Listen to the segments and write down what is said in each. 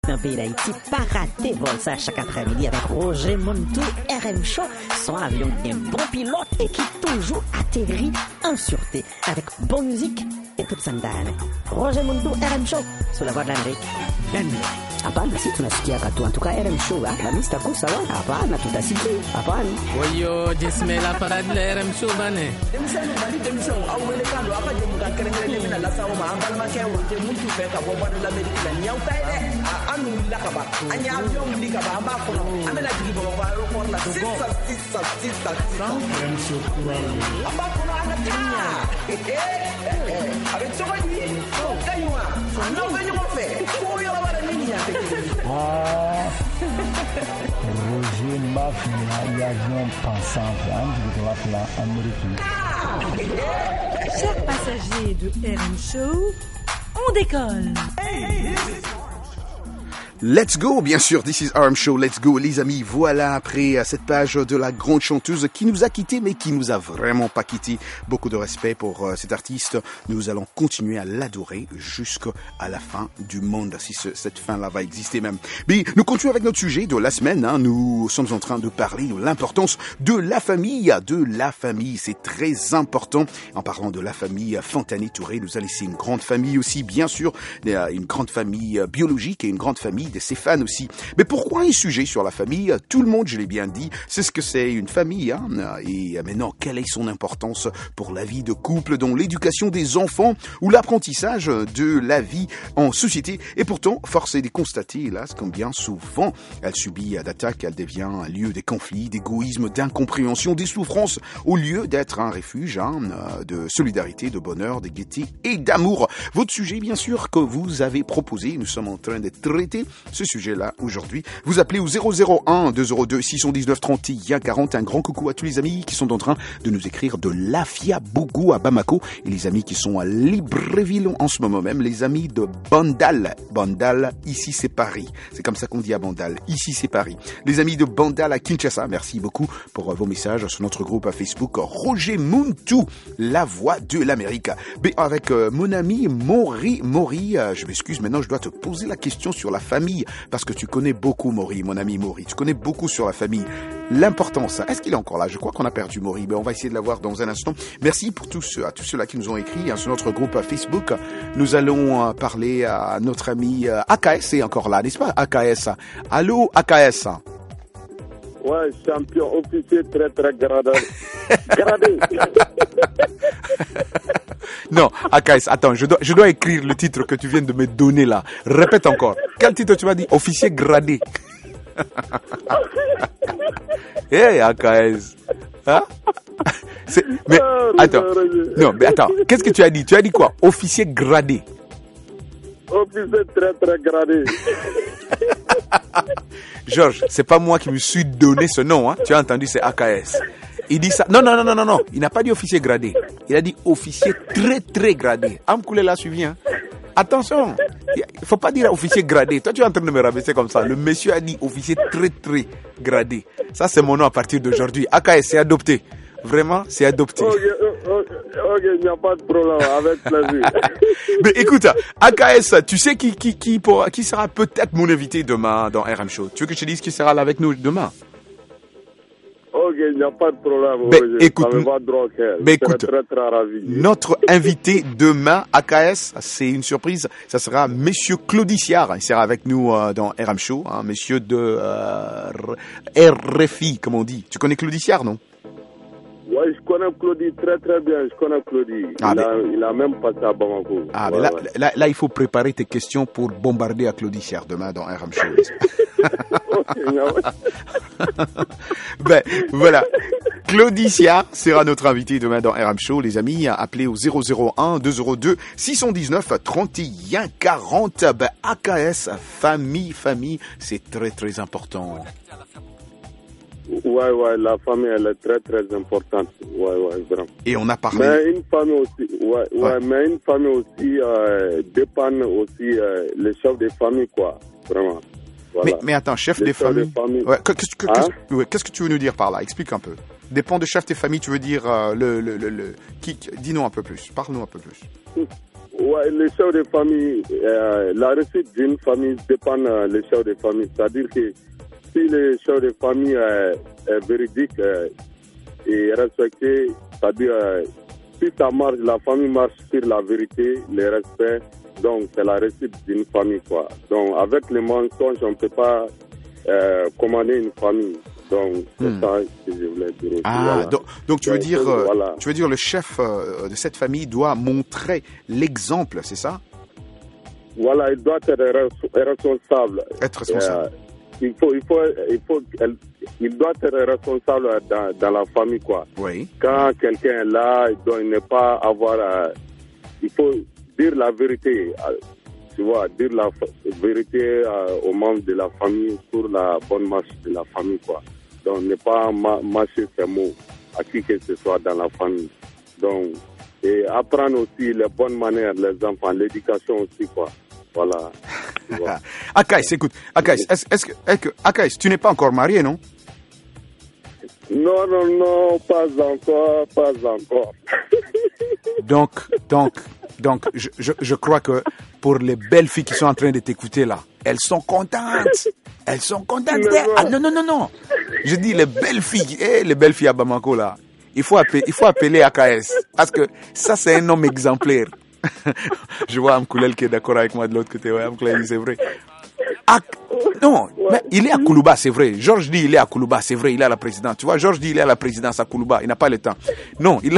Dans le pays d'Haïti, pas raté vol ça chaque après-midi avec Roger Montou, RM Show, son avion bien bon pilote et qui toujours atterrit en sûreté avec bonne musique et toute sandale. Roger Montou, RM Show, sur la voie de l'Amérique. Hapana, si tunasikia katu. En tout cas, RM Show, la mista kwa sawa. Hapana, tutasikia. Hapana. Wayo, jismela parade la RM Show bane. Demisão, ao molecado, apa de mudar querendo na laça uma ambal ma que o muito feca bomba da América, niau taile, anu lakaba. Anya avião likaba amba kono. Amela digi bomba aeroport la sista. RM Show kura. Amba kono anata. Avec ça dit, kayuma. Non venyo mo fe. Ko yo la minha. Roger Mafia, l'avion pensant en Amérique. Chers passagers de RM Show, on décolle. Let's go, bien sûr, this is RM Show, let's go, les amis, voilà, après cette page de la grande chanteuse qui nous a quittés, mais qui nous a vraiment pas quittés. Beaucoup de respect pour cet artiste, nous allons continuer à l'adorer jusqu'à la fin du monde, si cette fin-là va exister même. Mais nous continuons avec notre sujet de la semaine, nous sommes en train de parler de l'importance de la famille, c'est très important. En parlant de la famille, Fontanet-Touré nous a laissé une grande famille aussi, bien sûr, une grande famille biologique et une grande famille de ses fans aussi. Mais pourquoi un sujet sur la famille? Tout le monde, je l'ai bien dit, c'est ce que c'est une famille. Et maintenant, quelle est son importance pour la vie de couple, dans l'éducation des enfants ou l'apprentissage de la vie en société? Et pourtant, force est de constater, hélas, comme bien souvent, elle subit d'attaques, elle devient un lieu des conflits, d'égoïsme, d'incompréhension, des souffrances, au lieu d'être un refuge de solidarité, de bonheur, de gaieté et d'amour. Votre sujet, bien sûr, que vous avez proposé, nous sommes en train de traiter ce sujet-là aujourd'hui. Vous appelez au 001 202 619 31 40. Un grand coucou à tous les amis qui sont en train de nous écrire de Lafia-Bougou à Bamako et les amis qui sont à Libreville en ce moment même, les amis de Bandal. Bandal, ici c'est Paris. C'est comme ça qu'on dit à Bandal. Ici c'est Paris. Les amis de Bandal à Kinshasa, merci beaucoup pour vos messages sur notre groupe à Facebook. Roger Montou, la voix de l'Amérique. Mais avec mon ami Maury, je m'excuse, maintenant je dois te poser la question sur la famille, parce que tu connais beaucoup Maury, mon ami Maury, tu connais beaucoup sur la famille. L'importance, est-ce qu'il est encore là? Je crois qu'on a perdu Maury, mais on va essayer de l'avoir dans un instant. Merci pour à tous ceux-là qui nous ont écrit sur notre groupe Facebook. Nous allons parler à notre ami AKS, est encore là, n'est-ce pas AKS? Allô AKS? Ouais, champion officier très gradé. Non, AKS, attends, je dois écrire le titre que tu viens de me donner là. Répète encore. Quel titre tu m'as dit? Officier gradé. AKS. Hein? Mais attends. Non, mais attends. Qu'est-ce que tu as dit? Tu as dit quoi? Officier gradé. Officier très gradé. Georges, c'est pas moi qui me suis donné ce nom, Tu as entendu, c'est AKS. Il dit ça. Non. Il n'a pas dit officier gradé. Il a dit officier très gradé. Amkoulé l'a suivi, Attention. Il faut pas dire officier gradé. Toi, tu es en train de me rabaisser comme ça. Le monsieur a dit officier très gradé. Ça, c'est mon nom à partir d'aujourd'hui. AKS, c'est adopté. Vraiment, c'est adopté. Ok, il n'y a pas de problème, avec plaisir. Mais écoute, AKS, tu sais qui sera peut-être mon invité demain dans RM Show? Tu veux que je te dise qui sera là avec nous demain? Ok, il n'y a pas de problème. Mais écoute, très ravi. Notre invité demain, AKS, c'est une surprise. Ça sera Monsieur Claudiciard. Il sera avec nous dans RM Show, Monsieur de RFI, comme on dit. Tu connais Claudiciard, non? Oui, je connais Claudie très bien. Je connais Claudie. Il a même passé à Bamako. Là, il faut préparer tes questions pour bombarder à Claudiciard demain dans RM Show. Voilà. Claudiciard sera notre invité demain dans RM Show. Les amis, appelez au 001 202 619 31 40. AKS, famille, c'est très important. Ouais, la famille, elle est très importante. Ouais, vraiment. Et on a parlé. Mais une famille aussi, mais une famille aussi dépanne aussi les chefs de famille, quoi. Vraiment. Voilà. Mais attends, chef des familles. Qu'est-ce que tu veux nous dire par là? Explique un peu. Dépend de chef des familles, tu veux dire dis-nous un peu plus. Parle-nous un peu plus. les chefs de famille, la réussite d'une famille dépend des chefs de famille. C'est-à-dire que si le chef de famille est véridique et respecté, c'est-à-dire si ça marche, la famille marche sur la vérité, le respect, donc c'est la réussite d'une famille, quoi. Donc avec les mensonges, on ne peut pas commander une famille. Donc c'est ça que je voulais dire. Ah, voilà. donc tu veux dire, voilà. tu veux dire le chef de cette famille doit montrer l'exemple, c'est ça? Voilà, il doit être responsable. Être responsable. Il doit être responsable dans la famille, quoi. Oui. Quand quelqu'un est là, il ne pas avoir... il faut dire la vérité, tu vois, dire la vérité aux membres de la famille sur la bonne marche de la famille, quoi. Donc, ne pas mâcher ses mots à qui que ce soit dans la famille. Donc, et apprendre aussi les bonnes manières, les enfants, l'éducation aussi, quoi. Voilà. Akaïs, écoute, Akaïs, est-ce que Akaïs, tu n'es pas encore marié, non? Non, pas encore. Donc, je crois que pour les belles filles qui sont en train de t'écouter là, elles sont contentes. Ah non. Je dis les belles filles, les belles filles à Bamako là. Il faut appeler Akaïs parce que ça c'est un homme exemplaire. Je vois Amkoulel qui est d'accord avec moi de l'autre côté. Ouais, Amkoulel, c'est vrai. Non, mais il est à Koulouba, c'est vrai. Georges dit il est à Koulouba, c'est vrai, il est à la présidence. Tu vois, Georges dit il est à la présidence à Koulouba, il n'a pas le temps. Non, il...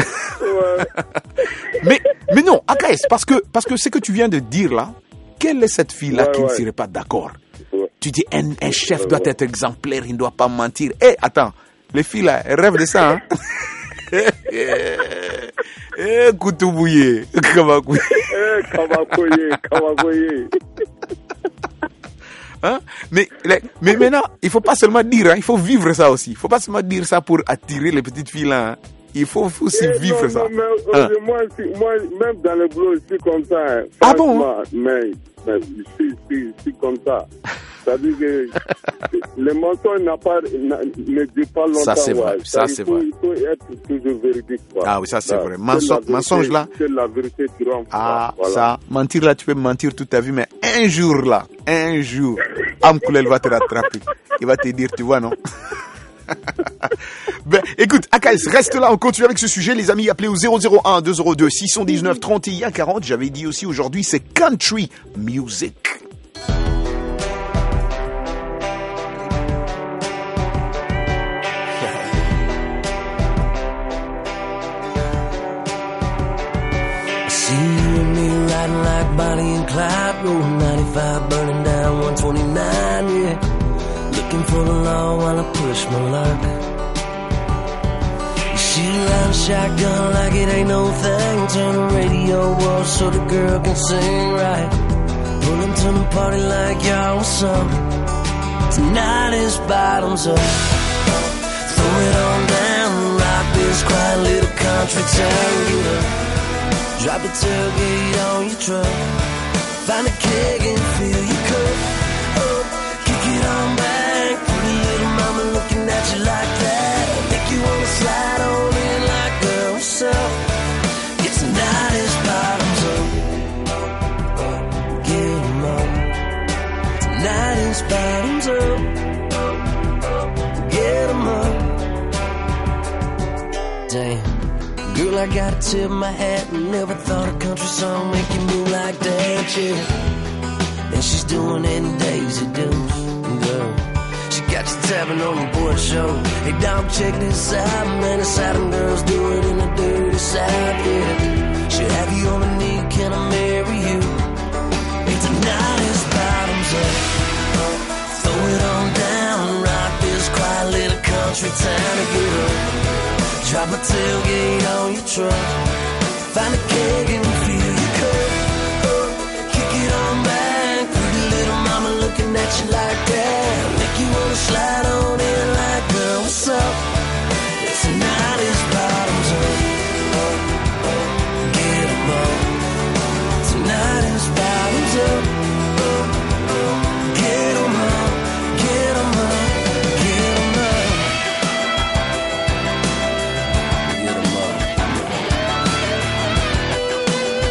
mais non, Akaïs, parce que ce que tu viens de dire là, quelle est cette fille-là qui ne serait pas d'accord? Tu dis un chef doit être exemplaire, il ne doit pas mentir. Attends, les filles là, elles rêvent de ça, hein? Koutoubouye, Kamakoye. Hein? Mais maintenant, il faut pas seulement dire, hein, il faut vivre ça aussi. Il faut pas seulement dire ça pour attirer les petites filles là. Hein. Il faut aussi vivre ça. Moi, même dans le boulot, je suis comme ça. Hein. Ah bon? Mais je suis comme ça. C'est-à-dire que le mensonge ne dit pas longtemps. Ça, c'est vrai. Ça, c'est vrai. Il faut être toujours véridique. Quoi. Ah oui, ça, c'est vrai. Mensonge là. C'est la vérité qui trompe. Ah, voilà. Ça, mentir là, tu peux mentir toute ta vie, mais un jour, Amkoulel va te rattraper. Il va te dire, tu vois, non? Ben, écoute, Akaïs, reste là, on continue avec ce sujet, les amis. Appelez au 001 202 619 31 40. J'avais dit aussi aujourd'hui, c'est country music. See you and me riding like Bonnie and Clyde, rolling 95, burning down 129, yeah. Looking for the law while I push my luck. You shoot around a shotgun like it ain't no thing. Turn the radio off so the girl can sing right. Pulling to the party like y'all was up. Tonight is bottoms up. Throw it on down, rock this quiet little country town. Get up. Drop the tailgate on your truck. Find a keg and fill your cup. Oh, kick it on back. Pretty little mama looking at you like that. Make you wanna slide on in like, girl, what's up? Yeah, tonight is bottoms up. Get 'em up. Tonight is bottoms up. Get 'em up. Damn. Girl, I gotta tip my hat. Never thought a country song make you move like that, yeah. And she's doing it in Daisy Dukes, girl. She got you tapping on the board show. Hey, dog, check this out, man. The Southern girls do it in the dirty South, yeah. She'll have you on a knee, can I marry you? Hey, tonight is bottoms up. Throw it on down, rock this quiet little country town to get up. Drop a tailgate on your truck. Find a keg and fill your cup. Kick it on back. Pretty little mama looking at you like that. Make you wanna slide on in like, girl, what's up? Tonight is bottoms up. Get 'em up. Tonight is bottoms up. Get 'em up. Get 'em up. Get 'em up. Get 'em up.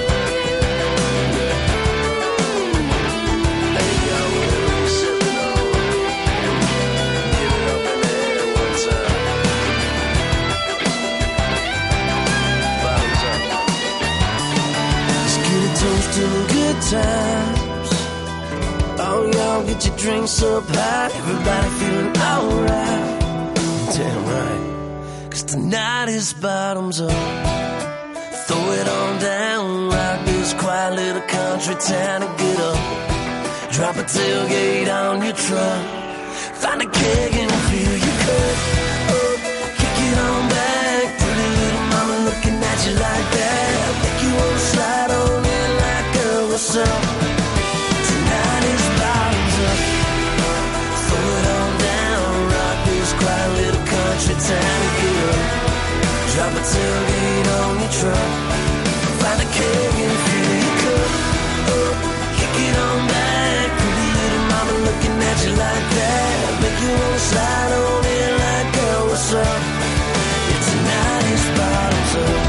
on, get your drinks up high. Everybody feeling alright. Damn right. 'Cause tonight is bottoms up. Throw it on down, rock this quiet little country town and get up. Drop a tailgate on your truck. Find a keg and fill your cup up. Kick it on back. Pretty little mama looking at you like that. Make you wanna slide on in like, girl, what's up? Tonight is bottoms up. Throw it on down, rock this quiet little country town and get up. Drop a tailgate on your truck. Find a keg and fill your cup up. Kick it on back. Pretty little mama looking at you like that. Make you wanna slide on in like, girl, what's up? Yeah, tonight is bottoms up.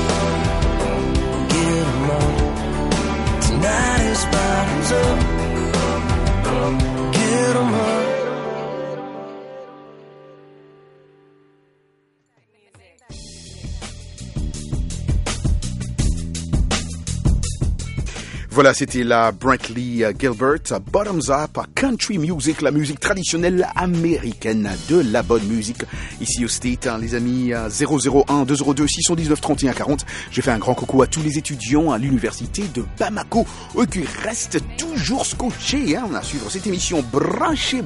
Get 'em on. Tonight is bottoms up. Get 'em on. Voilà, c'était la Brantley Gilbert, Bottoms Up, Country Music, la musique traditionnelle américaine, de la bonne musique ici au State, hein, les amis. 001 202 619 31 40. J'ai fait un grand coucou à tous les étudiants à l'université de Bamako, eux qui restent toujours scotchés à suivre cette émission branchée.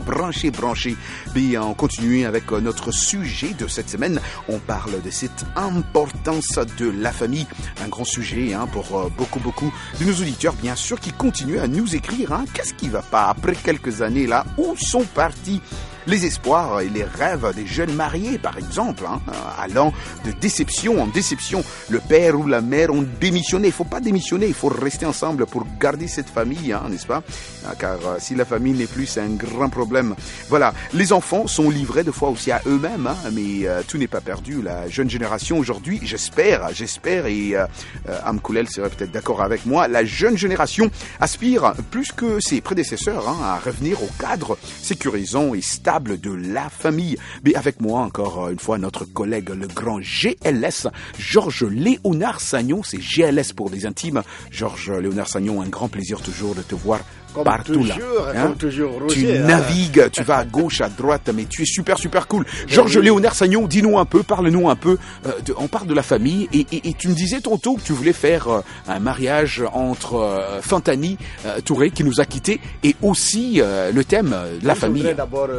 Mais on continue avec notre sujet de cette semaine. On parle de cette importance de la famille, un grand sujet pour beaucoup de nos auditeurs, bien sûr, qui continuent à nous écrire. Qu'est-ce qui va pas après quelques années là? Où sont partis les espoirs et les rêves des jeunes mariés, par exemple, allant de déception en déception? Le père ou la mère ont démissionné. Il ne faut pas démissionner, il faut rester ensemble pour garder cette famille, n'est-ce pas? Car si la famille n'est plus, c'est un grand problème. Voilà, les enfants sont livrés de fois aussi à eux-mêmes, mais tout n'est pas perdu. La jeune génération aujourd'hui, j'espère, et Amkoulel serait peut-être d'accord avec moi, la jeune génération aspire plus que ses prédécesseurs à revenir au cadre sécurisant et stable de la famille. Mais avec moi, encore une fois, notre collègue, le grand GLS, Georges Léonard Sagnon. C'est GLS pour les intimes. Georges Léonard Sagnon, un grand plaisir toujours de te voir partout là. Comme toujours, Roger, tu navigues, tu vas à gauche, à droite, mais tu es super cool. Georges Léonard Sagnon, dis-nous un peu, parle-nous un peu. On parle de la famille et tu me disais tantôt que tu voulais faire un mariage entre Fantani Touré, qui nous a quittés, et aussi le thème de la famille. Je voudrais d'abord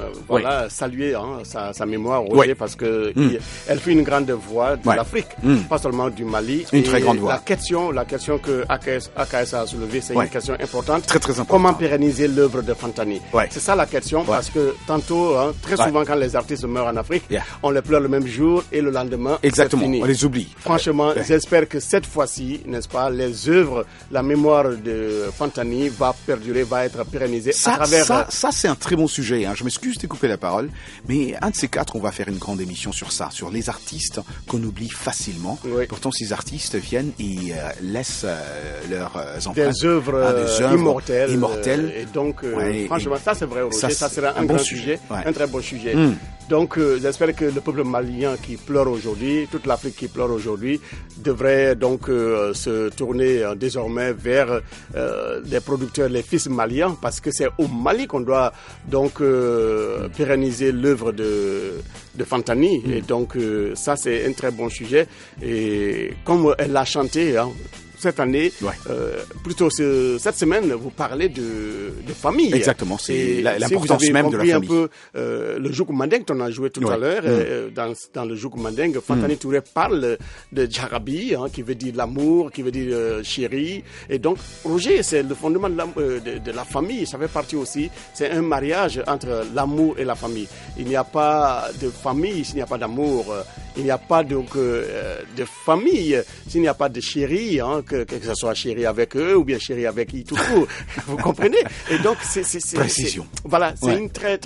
saluer sa mémoire, Roger, parce que elle fait une grande voix de l'Afrique, pas seulement du Mali. Une très grande voix. La question que AKS a soulevée, c'est une question importante. Très important. Comment pérenniser l'œuvre de Fantani? C'est ça la question, parce que tantôt, très souvent quand les artistes meurent en Afrique, on les pleure le même jour et le lendemain, c'est fini. On les oublie. Franchement, j'espère que cette fois-ci, n'est-ce pas, les œuvres, la mémoire de Fantani va perdurer, va être pérennisée à travers... Ça, c'est un très bon sujet. Je m'excuse de te couper la parole, mais un de ces quatre, on va faire une grande émission sur ça, sur les artistes qu'on oublie facilement. Pourtant, ces artistes viennent et laissent leurs empreintes. Des œuvres immortelles. Et donc, franchement, ça c'est vrai, Roger, ça sera un grand sujet, un très bon sujet. Donc, j'espère que le peuple malien qui pleure aujourd'hui, toute l'Afrique qui pleure aujourd'hui, devrait donc se tourner désormais vers les producteurs, les fils maliens, parce que c'est au Mali qu'on doit donc pérenniser l'œuvre de Fantani. Et donc, ça c'est un très bon sujet. Et comme elle l'a chanté, cette année, plutôt cette semaine, vous parlez de famille. Exactement, c'est l'importance même de la famille. Si vous avez compris un peu le Jouk Mandeng qu'on a joué tout à l'heure, dans le Jouk Mandeng, Fantani Touré parle de Djarabi, qui veut dire l'amour, qui veut dire chéri. Et donc, Roger, c'est le fondement de la famille. Ça fait partie aussi, c'est un mariage entre l'amour et la famille. Il n'y a pas de famille s'il n'y a pas d'amour. Il n'y a pas donc de famille s'il n'y a pas de chéri, que ce soit chéri avec eux ou bien chéri avec qui tout court. Vous comprenez? Et donc c'est précision. Voilà, c'est une très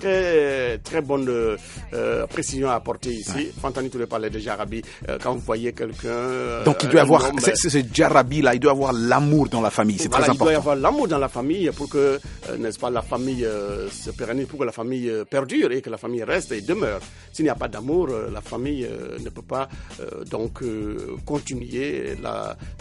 bonne précision à apporter ici. Fantani Touré parlait de Djarabi. Quand vous voyez quelqu'un, donc il doit avoir ce Djarabi là, il doit avoir l'amour dans la famille. C'est très important. Il doit y avoir l'amour dans la famille pour que, n'est-ce pas, la famille se pérennise, pour que la famille perdure et que la famille reste et demeure. S'il n'y a pas d'amour, la famille ne peut pas donc continuer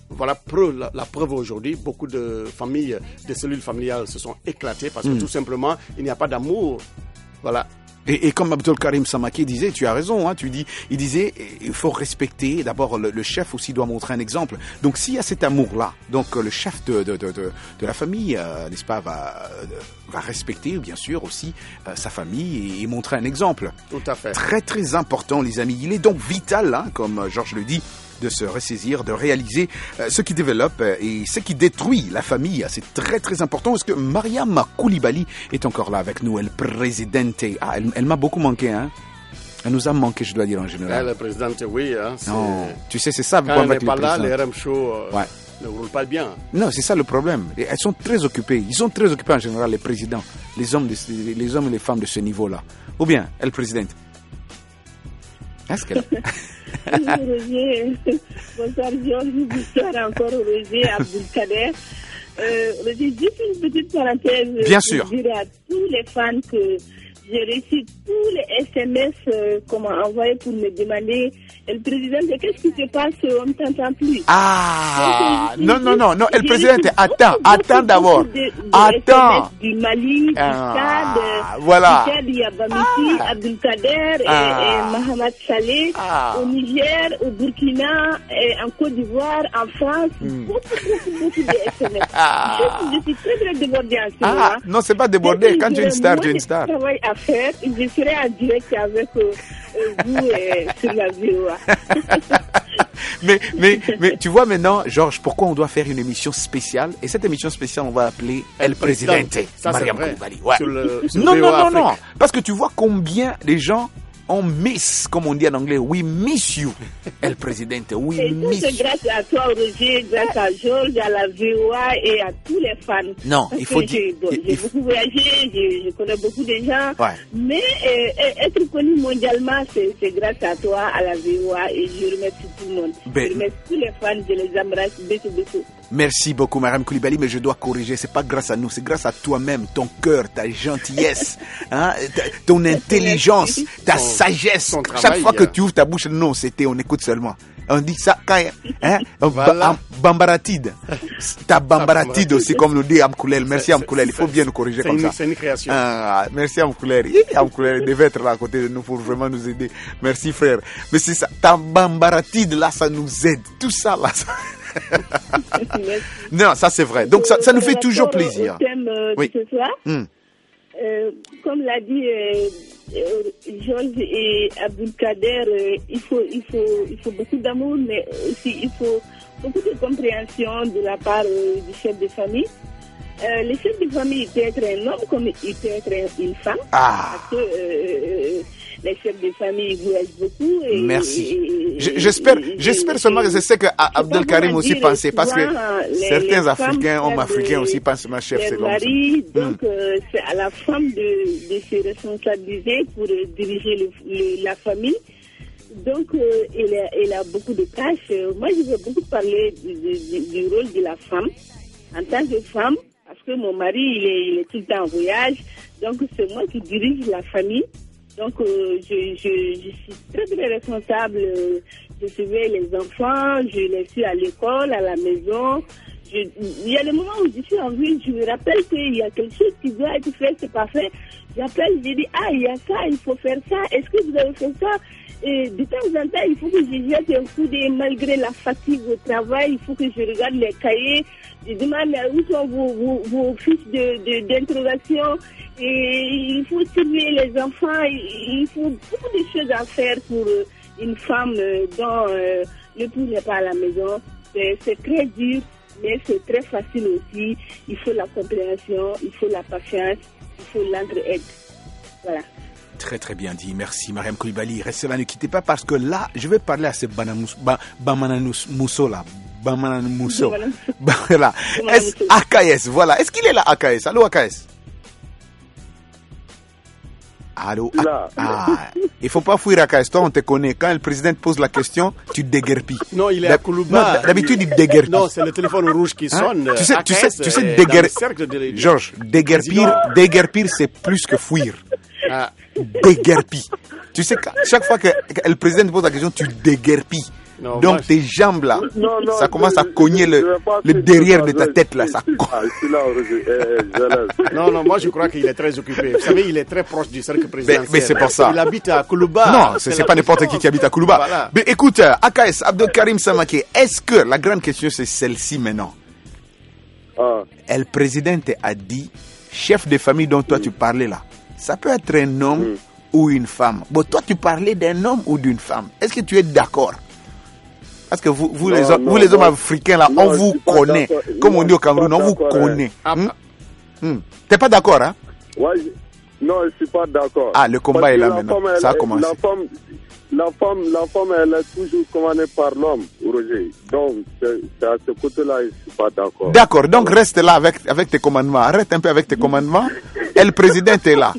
voilà la preuve aujourd'hui, beaucoup de familles, de cellules familiales se sont éclatées parce que tout simplement, il n'y a pas d'amour. Voilà. Et comme Abdul Karim Samaki disait, tu as raison, hein, il disait, il faut respecter, d'abord le chef aussi doit montrer un exemple. Donc s'il y a cet amour-là, donc le chef de la famille, n'est-ce pas, va respecter bien sûr aussi sa famille et montrer un exemple. Tout à fait. Très très important les amis, il est donc vital, hein, comme Georges le dit, de se ressaisir, de réaliser ce qui développe et ce qui détruit la famille. C'est très très important parce que Mariam Koulibaly est encore là avec nous, elle présidente. Ah, elle m'a beaucoup manqué, hein. Elle nous a manqué, je dois dire en général. La présidente, oui. Hein, non, tu sais, c'est ça. Quand elle n'est pas là, les RM Show ne roulent pas bien. Non, c'est ça le problème. Et elles sont très occupées. Ils sont très occupés en général, les présidents, les hommes et les femmes de ce niveau-là. Ou bien, elle présidente. Est-ce qu'elle Bonjour Roger, bonsoir Georges, bonsoir encore Roger, Abdelkader. Roger, juste une petite parenthèse. Bien sûr. Je dirais à tous les fans que j'ai reçu tous les SMS qu'on m'a envoyés pour me demander, le président, qu'est-ce qui se passe, on ne t'entend plus. Ah, non, le président, attends d'abord. Attends. Du Mali, du Tchad, voilà. Du Tchad, il y a Bamiti, Abdelkader et Mohamed Saleh, au Niger, au Burkina, en Côte d'Ivoire, en France, beaucoup de SMS. Je suis très débordée en ce moment. Non, c'est pas débordé. Quand tu es une star, tu es une star. Travail à faire, je serai en direct avec vous sur la VOA. mais tu vois maintenant, Georges, pourquoi on doit faire une émission spéciale? Et cette émission spéciale, on va appeler El Presidente. Mariam Koulibaly. Ouais. Non. Parce que tu vois combien les gens on miss, comme on dit en anglais, we miss you, El Presidente, we miss you. C'est grâce à toi, Roger, grâce à Georges, à la VOA et à tous les fans. Non, il faut dire. J'ai beaucoup voyagé, je connais beaucoup de gens, mais être connu mondialement, c'est grâce à toi, à la VOA, et je remercie tout le monde. Je remercie tous les fans, je les embrasse, beaucoup. Merci beaucoup, Mariam Koulibaly, mais je dois corriger, c'est pas grâce à nous, c'est grâce à toi-même, ton cœur, ta gentillesse, hein, ton intelligence, ta sagesse. Chaque fois que tu ouvres ta bouche, non, on écoute seulement. On dit ça quand, hein, voilà. Bambaratide. Ta bambaratide aussi, comme nous dit Amkoulel. Merci Amkoulel, il faut bien nous corriger comme ça. C'est une création. Merci Amkoulel. Amkoulel devait être là à côté de nous pour vraiment nous aider. Merci frère. Mais c'est ça, ta bambaratide là, ça nous aide. Tout ça là, ça... Non, ça c'est vrai. Donc ça nous fait toujours plaisir. Thème, oui. Ce soir, comme l'a dit Georges et Abdelkader, il faut beaucoup d'amour, mais aussi il faut beaucoup de compréhension de la part du chef de famille. Le chef de famille, il peut être un homme comme il peut être une femme. Parce que les chefs de famille voyagent beaucoup. Merci. J'espère seulement que c'est ce que Abdel Karim aussi pensait, parce que certains Africains, hommes africains aussi pensent ma chef, c'est comme ça. Donc c'est à la femme de se responsabiliser pour diriger la famille. Donc elle a beaucoup de tâches. Moi, je veux beaucoup parler du rôle de la femme en tant que femme, parce que mon mari, il est tout le temps en voyage. Donc c'est moi qui dirige la famille. Donc, je suis très, très responsable. Je suivais les enfants, je les suis à l'école, à la maison. Il y a des moments où je suis en ville, je me rappelle qu'il y a quelque chose qui doit être fait, c'est pas fait. J'appelle, je dis, il y a ça, il faut faire ça. Est-ce que vous avez fait ça? Et de temps en temps, il faut que je jette un coup d'œil, malgré la fatigue au travail, il faut que je regarde les cahiers. Je demande où sont vos fiches d'interrogation. Et il faut surveiller les enfants. Il faut beaucoup de choses à faire pour une femme dont l'époux n'est pas à la maison. C'est très dur, mais c'est très facile aussi. Il faut la compréhension, il faut la patience, il faut l'entraide. Voilà. Très très bien dit, merci Mariam Koulibaly. Restez là, ne quittez pas, parce que là, je vais parler à ce Bamanamousso là. Bamanamousso. Voilà. AKS, voilà. Est-ce qu'il est là, AKS? Allô, AKS? Allô? Il faut pas fuir AKS, toi on te connaît. Quand le président pose la question, tu déguerpis. Non, il est à Koulouba. D'habitude, il déguerpit. Non, c'est le téléphone rouge qui sonne. Tu sais, Georges, déguerpir, c'est plus que fuir. Déguerpis. Tu sais, chaque fois que le président pose la question, tu déguerpis. Non, donc tes jambes là, ça commence à cogner le derrière de ta tête là. Ça non, moi je crois qu'il est très occupé. Vous savez, il est très proche du cercle présidentiel. Mais c'est pour ça. Il habite à Koulouba. Non, c'est pas n'importe qui habite à Koulouba. Voilà. Mais écoute, AKS, Abdel Karim Samaké, est-ce que la grande question c'est celle-ci maintenant? Le président a dit, chef de famille dont toi tu parlais là, ça peut être un homme ou une femme. Bon, toi tu parlais d'un homme ou d'une femme. Est-ce que tu es d'accord? Parce que vous les hommes africains là, on vous connaît. Comme on dit au Cameroun, on vous connaît. T'es pas d'accord, hein? Ouais, non, je suis pas d'accord. Ah, le combat est là maintenant. Ça a commencé. La femme, elle est toujours commandée par l'homme, Roger. Donc, c'est à ce côté-là, je suis pas d'accord. D'accord, donc reste là avec tes commandements. Arrête un peu avec tes commandements. Et le président est là.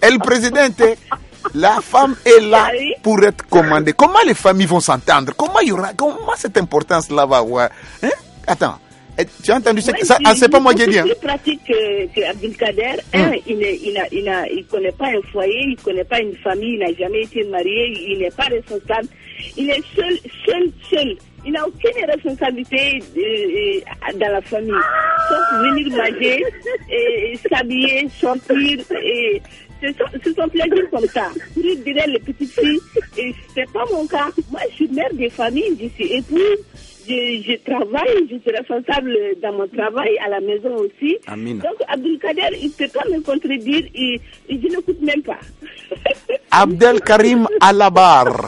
La femme est là pour être commandée. Comment les familles vont s'entendre? Comment cette importance-là va avoir? Hein? Attends. Tu as entendu ça? C'est pas moi qui ai dit. C'est plus pratique que Abdelkader. Il connaît pas un foyer, il connaît pas une famille, il n'a jamais été marié, il n'est pas responsable. Il est seul. Il n'a aucune responsabilité dans la famille. Sauf venir manger, s'habiller, sortir. C'est son plaisir comme ça. Pour dire les petites filles, c'est pas mon cas. Moi, je suis mère de famille, je suis épouse. Je travaille, je suis responsable dans mon travail, à la maison aussi. Amina. Donc, Abdelkader, il ne peut pas me contredire, et je n'écoute même pas. Abdel Karim Alabar.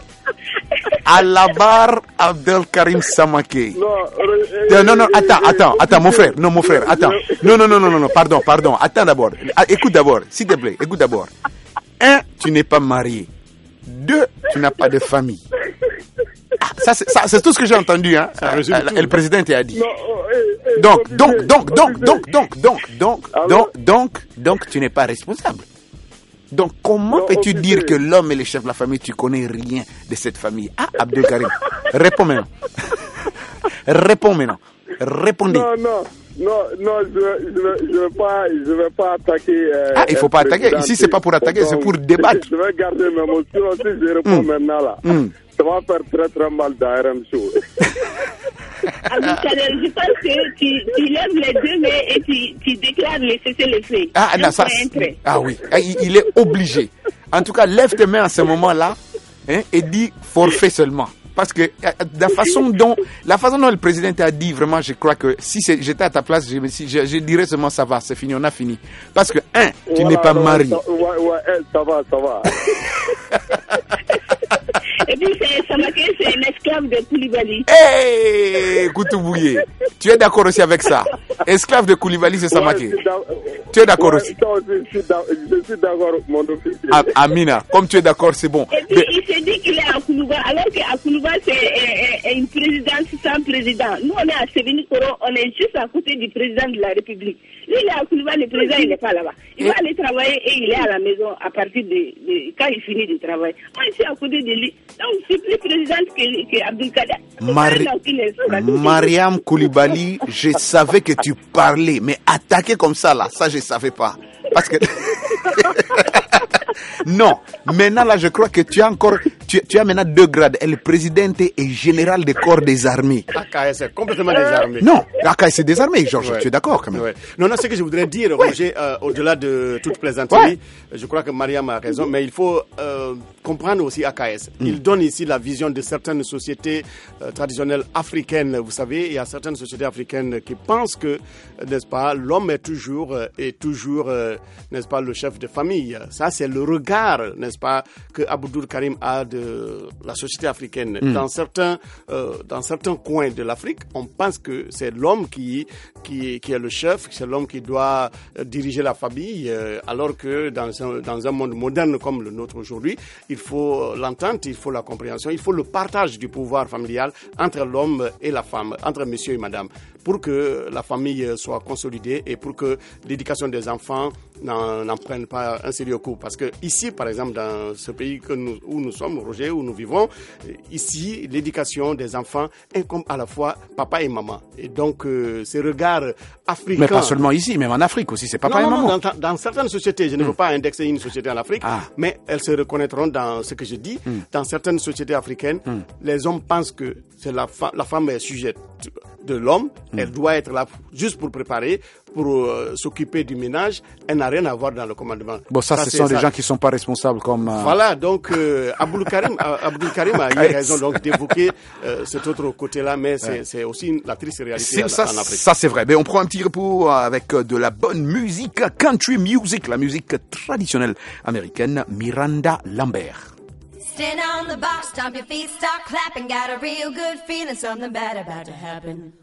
Abdel Karim Samaké. Non, attends, mon frère, attends. Non, pardon, attends d'abord. Écoute d'abord, s'il te plaît, écoute d'abord. 1, tu n'es pas marié. 2, tu n'as pas de famille. Ça, c'est tout ce que j'ai entendu, hein. Le président a dit. Donc, tu n'es pas responsable. Donc, comment peux-tu dire que l'homme est le chef de la famille, tu connais rien de cette famille? Ah, Abdel Karim, réponds maintenant. Répondez. Non, je vais pas attaquer. Il faut pas attaquer. Ici, c'est pas pour attaquer, c'est pour débattre. Je vais garder mes émotions. Si je réponds maintenant là, ça va faire très très mal dans RM Show. Je pense que tu lèves les deux mains et tu déclares le cessez-le-feu. Oui, il est obligé. En tout cas, lève tes mains à ce moment-là, hein, et dis forfait seulement. Parce que la façon dont le président a dit, vraiment, je crois que si j'étais à ta place, je dirais seulement ça va, c'est fini, on a fini. Parce que, tu n'es pas marié. Ça va. Et puis, Samaké, c'est un esclave de Koulibaly. Koutoubouyé, tu es d'accord aussi avec ça? Esclave de Koulibaly, c'est Samaké. Tu es d'accord aussi? Je suis d'accord, mon officier. Amina, comme tu es d'accord, c'est bon. Et puis, il s'est dit qu'il est à Koulouba, alors qu'à Koulouba, c'est une présidence sans président. Nous, on est à Sévigné-Koro, on est juste à côté du président de la République. Lui, il est à Koulouba, le président, il n'est pas là-bas. Il va aller travailler et il est à la maison à partir de quand il finit de travailler. Moi, je suis à côté de lui. Donc, je suis plus présidente que Abdelkader. Mariam Koulibaly, je savais que tu parlais, mais attaquer comme ça, là, ça, je ne savais pas. Parce que... Non, maintenant là je crois que tu as maintenant 2 grades, elle est présidente et générale des corps des armées. AKS est complètement désarmé. Non, AKS est désarmé, Georges, tu es d'accord quand même. Non, ce que je voudrais dire, Roger, au-delà de toute plaisanterie, je crois que Mariam a raison, mais il faut comprendre aussi AKS. Il donne ici la vision de certaines sociétés traditionnelles africaines. Vous savez, il y a certaines sociétés africaines qui pensent que, n'est-ce pas, l'homme est toujours, n'est-ce pas, le chef de famille. Ça, c'est le regard, n'est-ce pas, que Abdel Karim a de la société africaine. Dans certains coins de l'Afrique, on pense que c'est l'homme qui est le chef, c'est l'homme qui doit diriger la famille, alors que dans un monde moderne comme le nôtre aujourd'hui, il faut l'entente, il faut la compréhension, il faut le partage du pouvoir familial entre l'homme et la femme, entre monsieur et madame. pour que la famille soit consolidée et pour que l'éducation des enfants n'en prenne pas un sérieux coup. Parce que ici, par exemple, dans ce pays où nous sommes, Roger, où nous vivons, ici, l'éducation des enfants incombe à la fois papa et maman. Et donc, ces regards africains... Mais pas seulement ici, même en Afrique aussi, c'est papa et maman. Dans certaines sociétés, je ne veux pas indexer une société en Afrique, mais elles se reconnaîtront dans ce que je dis. Dans certaines sociétés africaines, les hommes pensent que c'est la femme est sujette de l'homme, elle doit être là juste pour préparer, pour s'occuper du ménage, elle n'a rien à voir dans le commandement. Bon, ça ce sont des gens qui ne sont pas responsables comme... Voilà, donc Abdul Karim a eu raison donc d'évoquer cet autre côté-là, mais c'est aussi la triste réalité en Afrique. Ça c'est vrai, mais on prend un petit repos avec de la bonne musique, country music, la musique traditionnelle américaine, Miranda Lambert. Stand on the box, stomp your feet, start clapping. Got a real good feeling, something bad about to happen.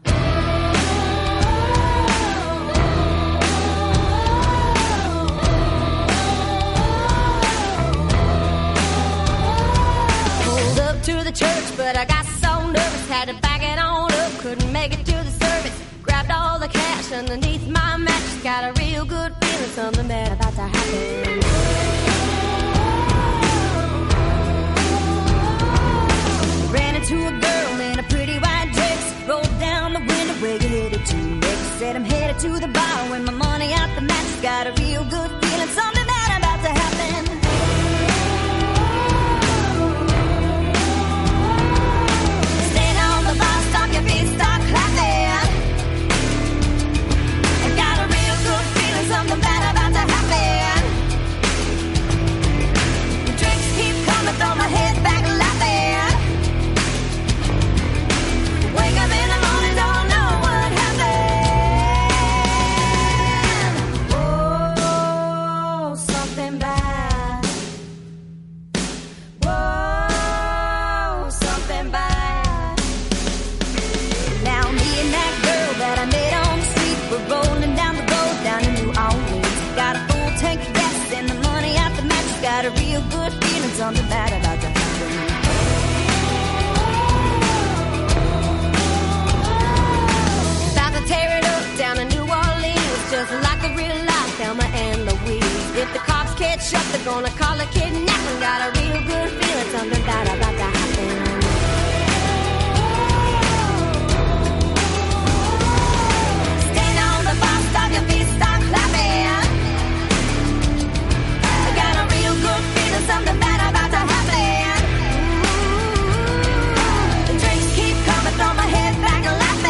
Pulled up to the church, but I got so nervous, had to back it on up, couldn't make it to the service. Grabbed all the cash underneath my mattress, got a real good feeling, something bad about to happen. Ran into a girl in a pretty white dress, rolled down the window where you headed to next. Said I'm headed to the bar with my money out the match. Got a real good feeling, something bad about to happen. Stand on the bar, stomp your feet, start clapping. I got a real good feeling, something bad about to happen. The drinks keep coming, throw my head back laughing. Wake up in the morning, don't know what happened. Oh, something bad. Whoa, something bad. Now me and that girl that I met on the street, we're rolling down the road down to New Orleans. Got a full tank of gas and the money out the match. Got a real good feeling, something bad about to happen. Tear it up down in New Orleans, just like a real life Thelma and Louise. If the cops catch up, they're gonna call it kidnapping. Got a real good feeling, something bad about to happen. Stand on the bar, stop your feet, start clapping. I got a real good feeling, something bad about to happen. The drinks keep coming, throw my head back and laughing.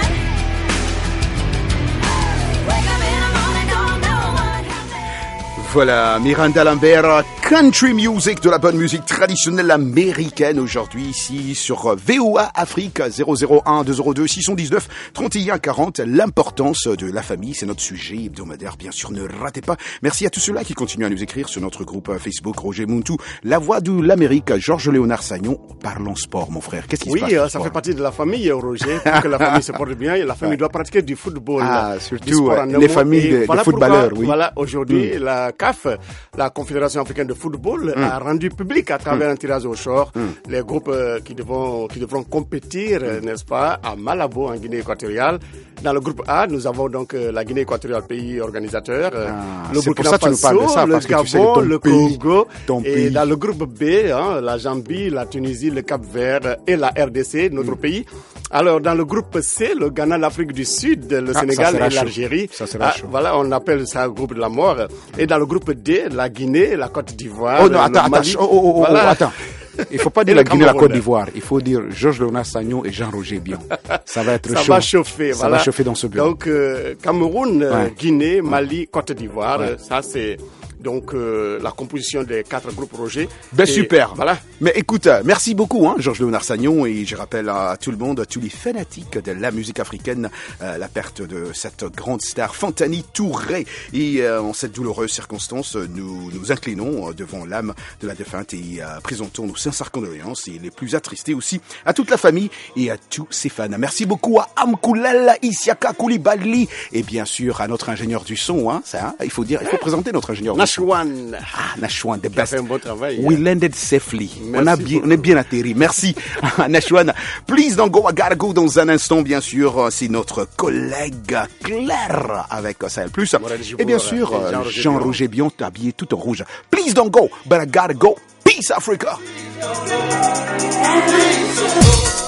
Voilà, Miranda Lambert, country music, de la bonne musique traditionnelle américaine aujourd'hui ici sur VOA Afrique 001 202 619 31 40. L'importance de la famille, c'est notre sujet hebdomadaire, bien sûr, ne ratez pas. Merci à tous ceux-là qui continuent à nous écrire sur notre groupe Facebook Roger Muntu, la voix de l'Amérique, Georges Léonard Sagnon. Parlons sport, mon frère. Qu'est-ce qui se passe? Oui, ça fait partie de la famille, Roger. Pour que la famille se porte bien, la famille doit pratiquer du football. Surtout les familles de footballeurs. Oui. Voilà, aujourd'hui, la CAF, la Confédération africaine de football, a rendu public à travers un tirage au sort les groupes qui devront compétir, n'est-ce pas, à Malabo, en Guinée équatoriale. Dans le groupe A, nous avons donc la Guinée équatoriale, pays organisateur, le Burkina Faso, le Gabon, le Congo, et dans le groupe B, la Zambie, la Tunisie, le Cap-Vert et la RDC, notre pays. Alors, dans le groupe C, le Ghana, l'Afrique du Sud, le Sénégal et l'Algérie. Ça sera chaud. Voilà, on appelle ça le groupe de la mort. Et dans le groupe D, la Guinée, la Côte d'Ivoire. Oh non, attends. Il faut pas dire la Guinée, la Côte d'Ivoire. Il faut dire Georges Léonard Sagnon et Jean-Roger Bion. Ça va être chaud. Ça va chauffer, Ça va chauffer dans ce bureau. Donc, Cameroun, Guinée, Mali, Côte d'Ivoire. Ça, c'est donc la composition des 4 groupes Roger. Ben super. Voilà. Mais écoute, merci beaucoup, Georges Léonard Sagnon, et je rappelle à tout le monde, à tous les fanatiques de la musique africaine, la perte de cette grande star Fantani Touré. Et en cette douloureuse circonstance, nous nous inclinons devant l'âme de la défunte et présentons nos sincères condoléances et les plus attristés aussi à toute la famille et à tous ses fans. Merci beaucoup à Amkoulal Isiaka Koulibaly et bien sûr à notre ingénieur du son. Il faut présenter notre ingénieur du son. Nashwan. Nashwan, the best. Fait un bon travail. We landed safely. On est bien atterri. Merci, Nashwan. Please don't go. I gotta go dans un instant, bien sûr. C'est notre collègue Claire avec Sahel Plus. Et bien sûr, Jean-Roger Bion, habillé tout en rouge. Please don't go, but I gotta go. Peace, Africa.